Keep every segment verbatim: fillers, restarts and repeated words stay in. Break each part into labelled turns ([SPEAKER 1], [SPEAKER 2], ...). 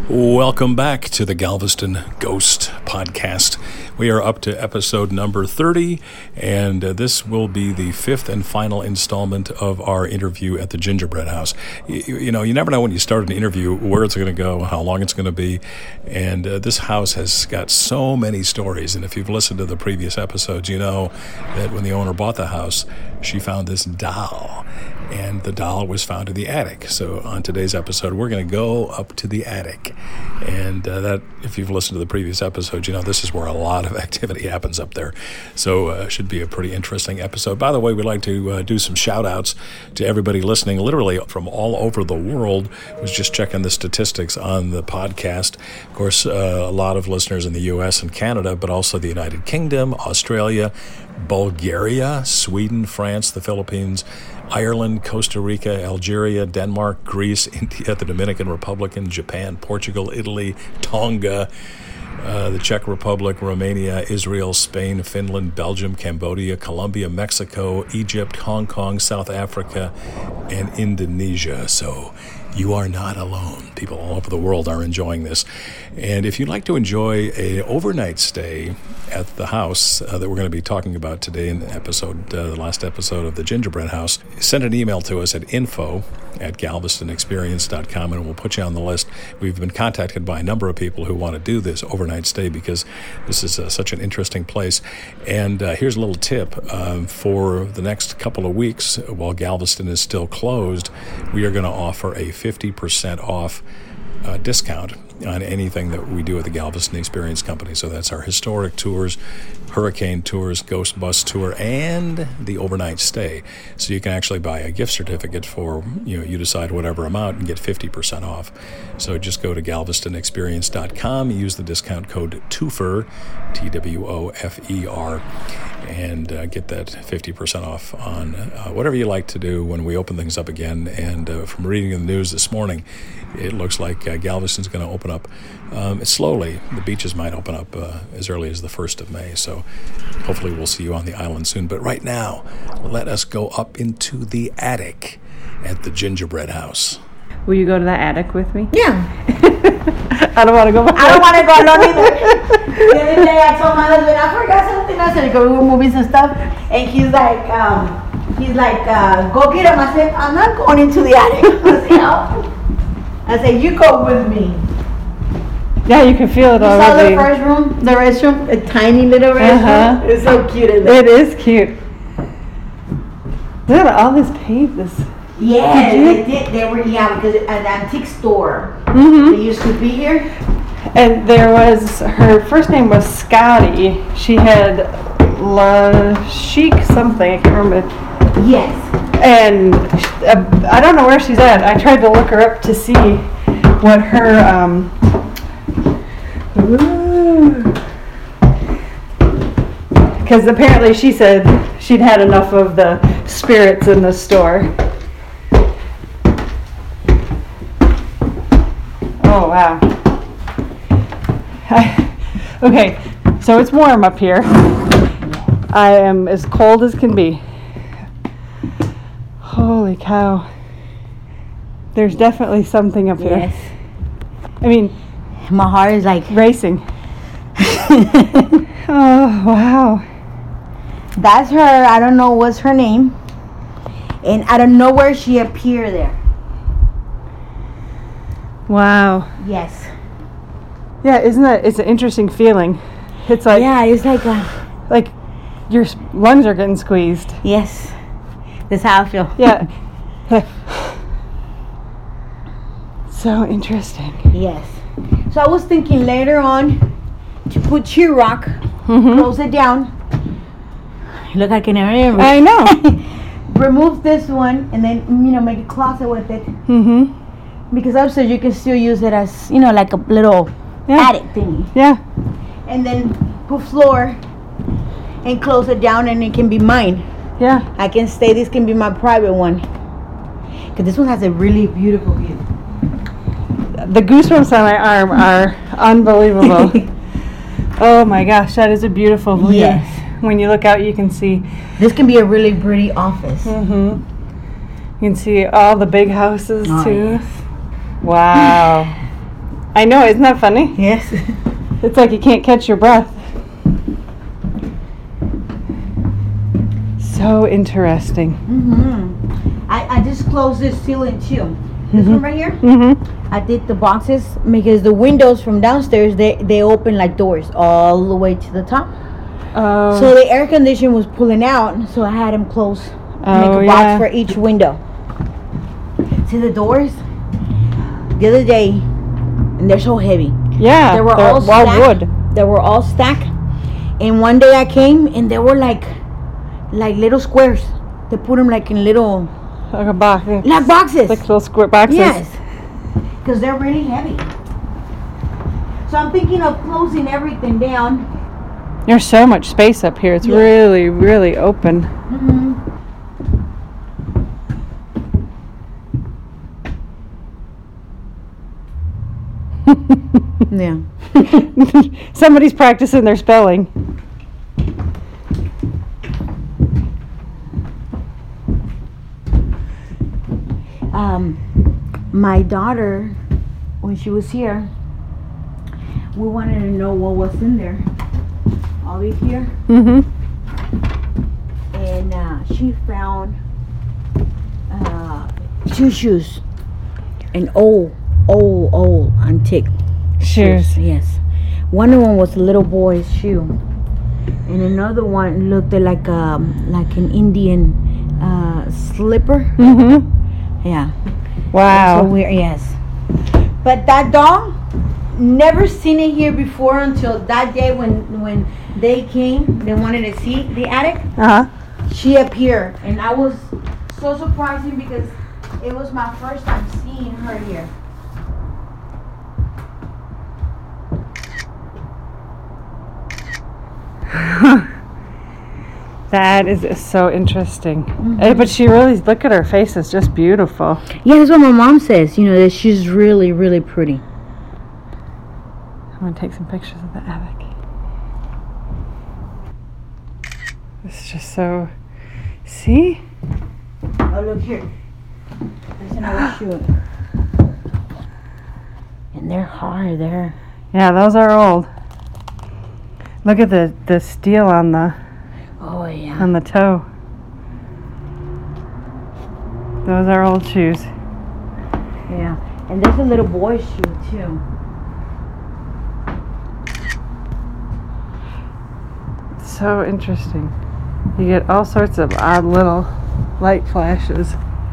[SPEAKER 1] Welcome back to the Galveston Ghost Podcast. We are up to episode number thirty, and uh, this will be the fifth and final installment of our interview at the Gingerbread House. You, you know, you never know when you start an interview where it's going to go, how long it's going to be, and uh, this house has got so many stories, and if you've listened to the previous episodes, you know that when the owner bought the house, she found this doll, and the doll was found in the attic. So on today's episode, we're going to go up to the attic. And uh, that, if you've listened to the previous episode, you know this is where a lot of activity happens up there. So uh, should be a pretty interesting episode. By the way, we'd like to uh, do some shout-outs to everybody listening, literally from all over the world. I was just checking the statistics on the podcast. Of course, uh, a lot of listeners in the U S and Canada, but also the United Kingdom, Australia, Bulgaria, Sweden, France, the Philippines, Ireland, Costa Rica, Algeria, Denmark, Greece, India, the Dominican Republic, Japan, Portugal, Italy, Tonga, uh, the Czech Republic, Romania, Israel, Spain, Finland, Belgium, Cambodia, Colombia, Mexico, Egypt, Hong Kong, South Africa, and Indonesia. So you are not alone. People all over the world are enjoying this. And if you'd like to enjoy an overnight stay at the house uh, that we're going to be talking about today in the episode, uh, the last episode of the Gingerbread House, send an email to us at info at galveston experience dot com, and we'll put you on the list. We've been contacted by a number of people who want to do this overnight stay because this is uh, such an interesting place. And uh, here's a little tip. Uh, for the next couple of weeks, while Galveston is still closed, we are going to offer a fifty percent off uh, discount on anything that we do at the Galveston Experience Company. So that's our historic tours, hurricane tours, ghost bus tour, and the overnight stay. So you can actually buy a gift certificate for, you know, you decide whatever amount and get fifty percent off. So just go to galveston experience dot com, use the discount code TWOFER, T W O F E R, and uh, get that fifty percent off on uh, whatever you like to do when we open things up again. And uh, from reading the news this morning, it looks like uh, Galveston's going to open up um, slowly. The beaches might open up uh, as early as the first of May, so hopefully we'll see you on the island soon. But right now, let us go up into the attic at the Gingerbread House.
[SPEAKER 2] Will you go to that attic with me?
[SPEAKER 3] Yeah.
[SPEAKER 2] I don't want to go.
[SPEAKER 3] I don't want to go alone either. The other day I told my husband, I forgot something. I said, go, we were moving some stuff. And he's like, um, he's like, uh, go get him. I said, I'm not going into the attic. I said, no. I said, you go with me.
[SPEAKER 2] Yeah, you can feel it
[SPEAKER 3] you
[SPEAKER 2] already.
[SPEAKER 3] You saw the first room, the restroom, a tiny little restroom. Uh-huh. It's so cute in there.
[SPEAKER 2] It is cute. Look at all this paint. This.
[SPEAKER 3] Yeah, they did. They were, yeah, because at the antique store,
[SPEAKER 2] mm-hmm.
[SPEAKER 3] they used to be here.
[SPEAKER 2] And there was, her first name was Scotty. She had La Chic something, I can't remember.
[SPEAKER 3] Yes. And
[SPEAKER 2] uh, I don't know where she's at. I tried to look her up to see what her, um, because apparently she said she'd had enough of the spirits in the store. Oh, wow. Okay, so it's warm up here. I am as cold as can be. Holy cow. There's definitely something up here.
[SPEAKER 3] Yes.
[SPEAKER 2] I mean,
[SPEAKER 3] my heart is like
[SPEAKER 2] racing. Oh, wow.
[SPEAKER 3] That's her. I don't know what's her name. And I don't know where she appeared there.
[SPEAKER 2] Wow.
[SPEAKER 3] Yes.
[SPEAKER 2] Yeah, isn't that, it's an interesting feeling. It's like,
[SPEAKER 3] yeah, it's like a,
[SPEAKER 2] like your lungs are getting squeezed.
[SPEAKER 3] Yes. That's how I feel.
[SPEAKER 2] Yeah. So interesting.
[SPEAKER 3] Yes. So I was thinking later on to put sheetrock, mm-hmm. close it down. Look, I can never.
[SPEAKER 2] I know.
[SPEAKER 3] Remove this one and then, you know, make a closet with it.
[SPEAKER 2] Mm-hmm.
[SPEAKER 3] Because upstairs you can still use it as, you know, like a little yeah. attic thingy.
[SPEAKER 2] Yeah.
[SPEAKER 3] And then put floor and close it down and it can be mine.
[SPEAKER 2] Yeah.
[SPEAKER 3] I can stay, this can be my private one. Because this one has a really beautiful view.
[SPEAKER 2] The goosebumps on my arm are unbelievable. Oh my gosh, that is a beautiful view.
[SPEAKER 3] Yes.
[SPEAKER 2] When you look out, you can see.
[SPEAKER 3] This can be a really pretty office.
[SPEAKER 2] Mm-hmm. You can see all the big houses
[SPEAKER 3] oh,
[SPEAKER 2] too.
[SPEAKER 3] Yes.
[SPEAKER 2] Wow. I know, isn't that funny?
[SPEAKER 3] Yes.
[SPEAKER 2] It's like you can't catch your breath. So interesting.
[SPEAKER 3] Mm-hmm. I, I just closed this ceiling too. This
[SPEAKER 2] Mhm.
[SPEAKER 3] one right here.
[SPEAKER 2] Mm-hmm.
[SPEAKER 3] I did the boxes because the windows from downstairs, they, they open like doors all the way to the top.
[SPEAKER 2] Oh.
[SPEAKER 3] So the air conditioner was pulling out, so I had them close.
[SPEAKER 2] Oh,
[SPEAKER 3] make a
[SPEAKER 2] yeah.
[SPEAKER 3] box for each window. See the doors? The other day, and they're so heavy.
[SPEAKER 2] Yeah.
[SPEAKER 3] They were
[SPEAKER 2] they're
[SPEAKER 3] all
[SPEAKER 2] all
[SPEAKER 3] stacked.
[SPEAKER 2] wood.
[SPEAKER 3] They were all stacked. And one day I came, and they were like, like little squares. They put them like in little,
[SPEAKER 2] Like a box.
[SPEAKER 3] like boxes.
[SPEAKER 2] Like little square boxes.
[SPEAKER 3] Yes, because they're really heavy. So I'm thinking of closing everything down.
[SPEAKER 2] There's so much space up here. It's
[SPEAKER 3] Yeah.
[SPEAKER 2] really, really open.
[SPEAKER 3] Mm-hmm. Yeah.
[SPEAKER 2] Somebody's practicing their spelling.
[SPEAKER 3] Um, my daughter, when she was here, we wanted to know what was in there. All these here.
[SPEAKER 2] Mm-hmm.
[SPEAKER 3] And uh, she found uh, two shoes. An old, old, old antique.
[SPEAKER 2] Shoes.
[SPEAKER 3] Yes. One of them was a little boy's shoe. And another one looked like um like an Indian uh, slipper.
[SPEAKER 2] Mm-hmm.
[SPEAKER 3] Yeah.
[SPEAKER 2] Wow.
[SPEAKER 3] So weird, yes. But that dog, never seen it here before until that day when when they came. They wanted to see the attic.
[SPEAKER 2] Uh-huh.
[SPEAKER 3] She appeared, and I was so surprising because it was my first time seeing her here.
[SPEAKER 2] That is so interesting. Eh, but she really, look at her face, it's just beautiful.
[SPEAKER 3] Yeah, that's what my mom says. You know that she's really, really pretty.
[SPEAKER 2] I'm going to take some pictures of the attic. It's just so, see?
[SPEAKER 3] Oh, look here. There's another shoe. And they're hard. They're
[SPEAKER 2] Yeah, those are old. Look at the, the steel on the
[SPEAKER 3] oh yeah.
[SPEAKER 2] on the toe. Those are old shoes.
[SPEAKER 3] Yeah, and there's a little boy's shoe too.
[SPEAKER 2] So interesting. You get all sorts of odd little light flashes.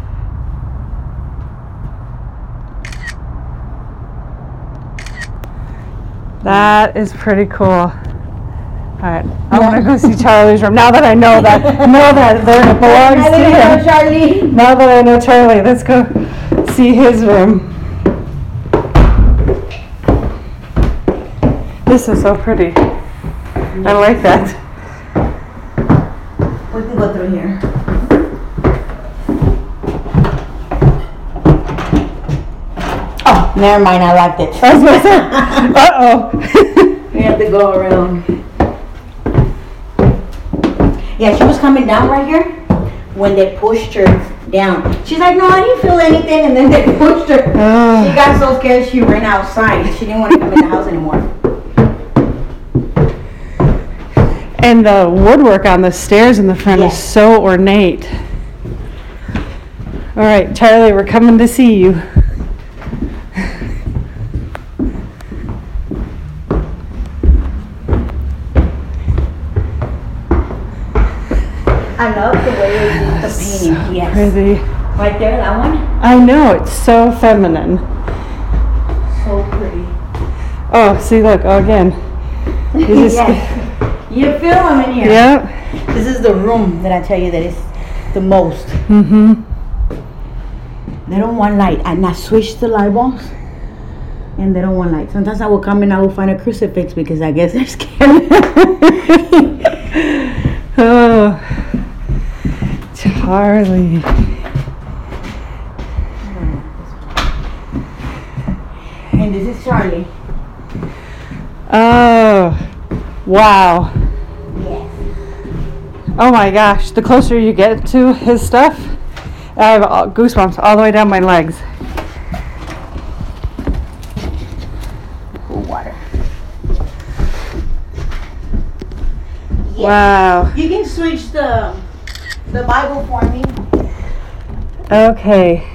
[SPEAKER 2] That is pretty cool. All right, I want to go see Charlie's room. Now that I know that, know that there it belongs to him.
[SPEAKER 3] Charlie.
[SPEAKER 2] Now that I know Charlie, let's go see his room. This is so pretty. I like that.
[SPEAKER 3] We can go through here. Oh, never mind. I liked it.
[SPEAKER 2] I was gonna say, uh-oh.
[SPEAKER 3] We have to go around. Yeah, she was coming down right here when they pushed her down. She's like, no, I didn't feel anything, and then they pushed her.
[SPEAKER 2] Oh.
[SPEAKER 3] She got so scared she ran outside. She didn't want to come in the house anymore.
[SPEAKER 2] And the woodwork on the stairs in the front
[SPEAKER 3] Yes.
[SPEAKER 2] is so ornate. All right, Charlie, we're coming to see you.
[SPEAKER 3] I love the way they did the painting. Yes.
[SPEAKER 2] Pretty.
[SPEAKER 3] Right there, that one.
[SPEAKER 2] I know, it's so feminine.
[SPEAKER 3] So pretty.
[SPEAKER 2] Oh, see, look, oh, again. You just-
[SPEAKER 3] Yes. You feel them in here.
[SPEAKER 2] Yep.
[SPEAKER 3] This is the room that I tell you that is the most.
[SPEAKER 2] Mm-hmm.
[SPEAKER 3] They don't want light. And I switched the light bulbs. And they don't want light. Sometimes I will come and I will find a crucifix because I guess they're scared.
[SPEAKER 2] Oh, Charlie.
[SPEAKER 3] And this is Charlie.
[SPEAKER 2] Oh, wow.
[SPEAKER 3] Yes.
[SPEAKER 2] Oh my gosh, the closer you get to his stuff, I have all- goosebumps all the way down my legs. Wow.
[SPEAKER 3] You can switch the the Bible for me.
[SPEAKER 2] Okay.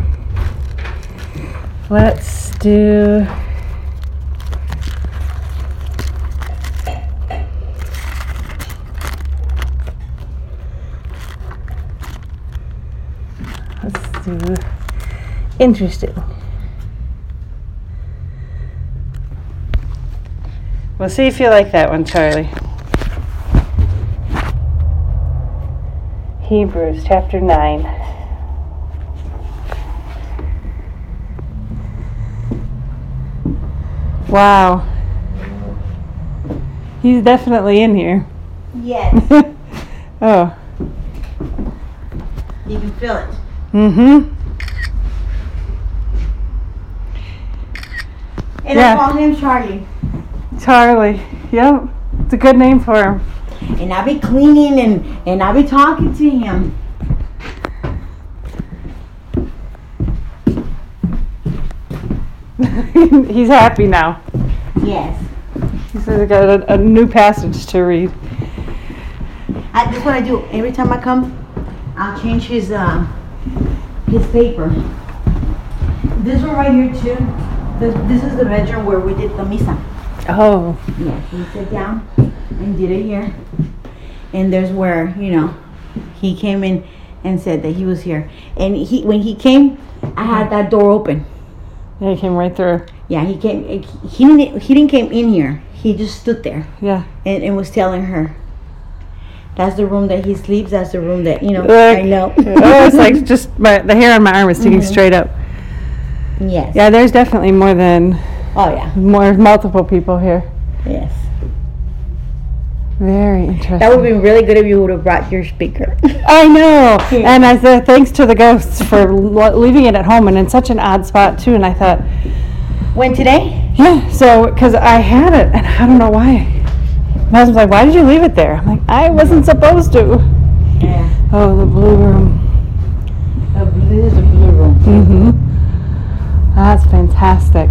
[SPEAKER 2] Let's do. Let's do. Interesting. We'll see if you like that one, Charlie. Hebrews chapter nine. Wow. He's definitely in here.
[SPEAKER 3] Yes.
[SPEAKER 2] Oh.
[SPEAKER 3] You can feel it.
[SPEAKER 2] Mm-hmm.
[SPEAKER 3] And
[SPEAKER 2] Yeah.
[SPEAKER 3] I call him Charlie.
[SPEAKER 2] Charlie. Yep. It's a good name for him.
[SPEAKER 3] And I be cleaning and, and I be talking to him.
[SPEAKER 2] He's happy now.
[SPEAKER 3] Yes.
[SPEAKER 2] He says he got a, a new passage to read.
[SPEAKER 3] I, that's what I do. Every time I come, I'll change his uh, his paper. This one right here too. This, this is the bedroom where we did the misa.
[SPEAKER 2] Oh.
[SPEAKER 3] Yeah, he sat down and did it here. And there's where, you know, he came in and said that he was here. And he when he came, I had that door open.
[SPEAKER 2] Yeah, he came right through.
[SPEAKER 3] Yeah, he came. He didn't. He didn't came in here. He just stood there
[SPEAKER 2] Yeah.
[SPEAKER 3] and, and was telling her. That's the room that he sleeps. That's the room that you know.
[SPEAKER 2] Look.
[SPEAKER 3] I know.
[SPEAKER 2] Oh, it's like just my, the hair on my arm is sticking
[SPEAKER 3] Mhm.
[SPEAKER 2] straight up.
[SPEAKER 3] Yes.
[SPEAKER 2] Yeah, there's definitely more than
[SPEAKER 3] Oh yeah.
[SPEAKER 2] more multiple people here.
[SPEAKER 3] Yes.
[SPEAKER 2] Very interesting.
[SPEAKER 3] That would have been really good if you would have brought your speaker.
[SPEAKER 2] I know,
[SPEAKER 3] Yeah.
[SPEAKER 2] and I said thanks to the ghosts for lo- leaving it at home and in such an odd spot too. And I thought,
[SPEAKER 3] When today?
[SPEAKER 2] yeah, so because I had it and I don't know why. My husband's like, why did you leave it there? I'm like, I wasn't supposed to.
[SPEAKER 3] Yeah.
[SPEAKER 2] Oh, the blue room.
[SPEAKER 3] Oh, this is a blue room.
[SPEAKER 2] Mm-hmm. That's fantastic.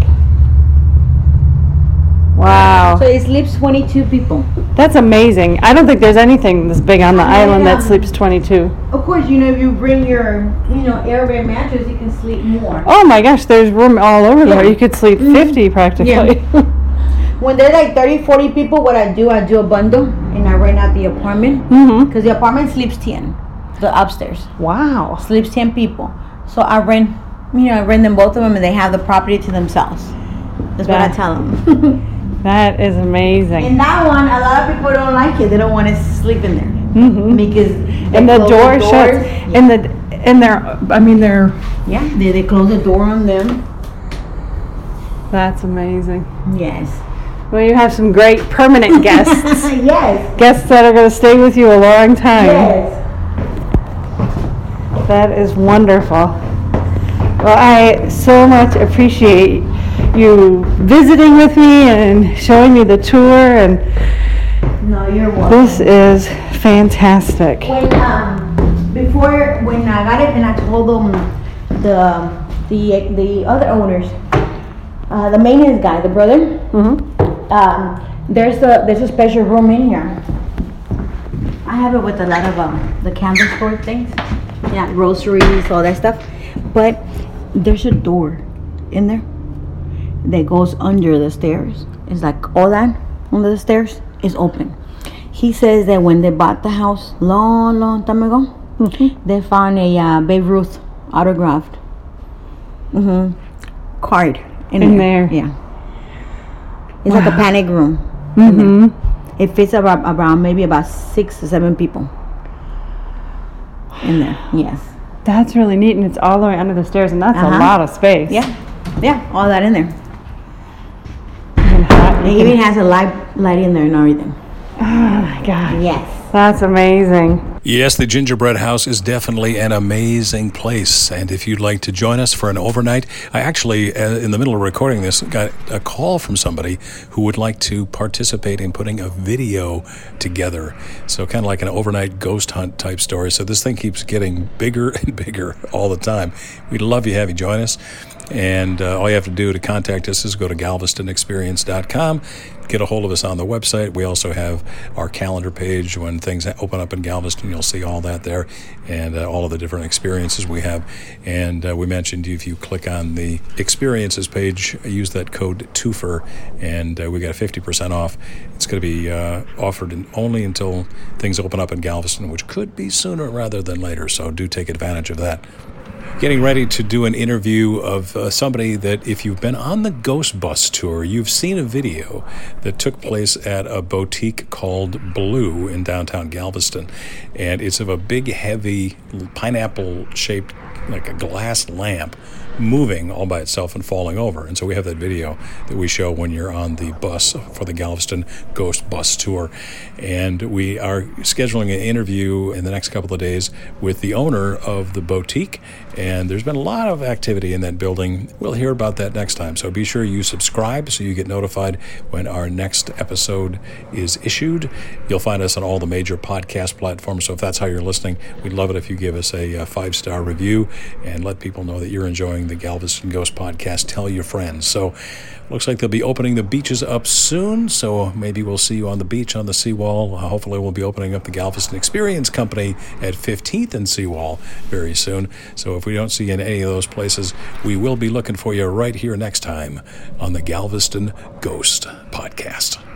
[SPEAKER 2] Wow.
[SPEAKER 3] So it sleeps twenty-two people.
[SPEAKER 2] That's amazing. I don't think there's anything this big on the
[SPEAKER 3] Yeah.
[SPEAKER 2] island that sleeps twenty-two.
[SPEAKER 3] Of course, you know if you bring your, you know, airway mattress, you can sleep more.
[SPEAKER 2] Oh my gosh, there's room all over there.
[SPEAKER 3] Yeah.
[SPEAKER 2] You could sleep
[SPEAKER 3] Mhm.
[SPEAKER 2] fifty practically.
[SPEAKER 3] When there's like thirty, forty people, what I do, I do a bundle and I rent out the apartment.
[SPEAKER 2] Mm-hmm.
[SPEAKER 3] Because the apartment sleeps ten. The upstairs
[SPEAKER 2] Wow.
[SPEAKER 3] sleeps ten people. So I rent, you know, I rent them both of them and they have the property to themselves. That's what I
[SPEAKER 2] That-
[SPEAKER 3] tell them.
[SPEAKER 2] That is amazing.
[SPEAKER 3] And that one, a lot of people don't like it. They don't want to sleep in there.
[SPEAKER 2] Mm-hmm.
[SPEAKER 3] Because they
[SPEAKER 2] And the
[SPEAKER 3] close
[SPEAKER 2] door
[SPEAKER 3] doors.
[SPEAKER 2] shuts.
[SPEAKER 3] Yeah.
[SPEAKER 2] And the and they're I mean they're
[SPEAKER 3] Yeah, they, they close the door on them.
[SPEAKER 2] that's amazing.
[SPEAKER 3] Yes.
[SPEAKER 2] Well, you have some great permanent guests.
[SPEAKER 3] Yes.
[SPEAKER 2] Guests that are going to stay with you a long time.
[SPEAKER 3] Yes.
[SPEAKER 2] That is wonderful. Well, I so much appreciate you visiting with me and showing me the tour, and
[SPEAKER 3] No, you're welcome.
[SPEAKER 2] this is fantastic.
[SPEAKER 3] When um before when I got it and I told them the the the other owners, uh, the maintenance guy, the brother,
[SPEAKER 2] Mm-hmm.
[SPEAKER 3] um, there's a there's a special room in here. I have it with a lot of um the candle store things, yeah, groceries, all that stuff. But there's a door in there that goes under the stairs. It's like all that under the stairs is open. He says that when they bought the house long, long time ago,
[SPEAKER 2] Mm-hmm.
[SPEAKER 3] they found a uh, Babe Ruth autographed mm-hmm, card in,
[SPEAKER 2] In
[SPEAKER 3] there.
[SPEAKER 2] there.
[SPEAKER 3] Yeah. It's like a
[SPEAKER 2] Wow.
[SPEAKER 3] panic room.
[SPEAKER 2] Mm-hmm.
[SPEAKER 3] It fits about around maybe about six or seven people in there. Yes.
[SPEAKER 2] That's really neat, and it's all the way under the stairs, and that's
[SPEAKER 3] Uh-huh.
[SPEAKER 2] a lot of space.
[SPEAKER 3] Yeah. Yeah. All that in there.
[SPEAKER 2] You can ha-
[SPEAKER 3] It
[SPEAKER 2] you
[SPEAKER 3] even
[SPEAKER 2] can-
[SPEAKER 3] has a light light in there and everything.
[SPEAKER 2] oh my God.
[SPEAKER 3] Yes.
[SPEAKER 2] That's amazing.
[SPEAKER 1] Yes, the Gingerbread House is definitely an amazing place. And if you'd like to join us for an overnight, I actually, uh, in the middle of recording this, got a call from somebody who would like to participate in putting a video together. So kind of like an overnight ghost hunt type story. So this thing keeps getting bigger and bigger all the time. We'd love you to have you join us. And uh, all you have to do to contact us is go to galveston experience dot com, get a hold of us on the website. We also have our calendar page. When things open up in Galveston, you'll see all that there and uh, all of the different experiences we have. And uh, we mentioned if you click on the experiences page, use that code T U F E R, and uh, we got fifty percent off. It's going to be uh, offered in, only until things open up in Galveston, which could be sooner rather than later. So do take advantage of that. Getting ready to do an interview of uh, somebody that, if you've been on the Ghost Bus tour, you've seen a video that took place at a boutique called Blue in downtown Galveston. And it's of a big, heavy, pineapple-shaped, like a glass lamp, moving all by itself and falling over. And so we have that video that we show when you're on the bus for the Galveston Ghost Bus Tour. And we are scheduling an interview in the next couple of days with the owner of the boutique. And there's been a lot of activity in that building. We'll hear about that next time. So be sure you subscribe so you get notified when our next episode is issued. You'll find us on all the major podcast platforms. So if that's how you're listening, we'd love it if you give us a, a five-star review and let people know that you're enjoying the Galveston Ghost Podcast. Tell your friends. So looks like they'll be opening the beaches up soon, so maybe we'll see you on the beach on the seawall. Uh, hopefully we'll be opening up the Galveston Experience Company at fifteenth and Seawall very soon. So if we don't see you in any of those places, we will be looking for you right here next time on the Galveston Ghost Podcast.